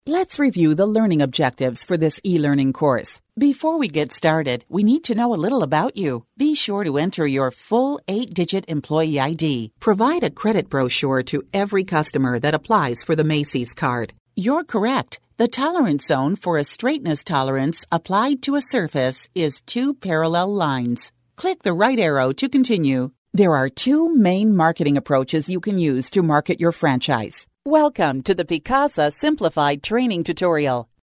Let's review the learning objectives for this e-learning course. Before we get started, we need to know a little about you. Be sure to enter your full 8-digit employee ID. Provide a credit brochure to every customer that applies for the Macy's card. You're correct. The tolerance zone for a straightness tolerance applied to a surface is 2 parallel lines. Click the right arrow to continue. There are 2 main marketing approaches you can use to market your franchise. Welcome to the Picasa Simplified Training Tutorial.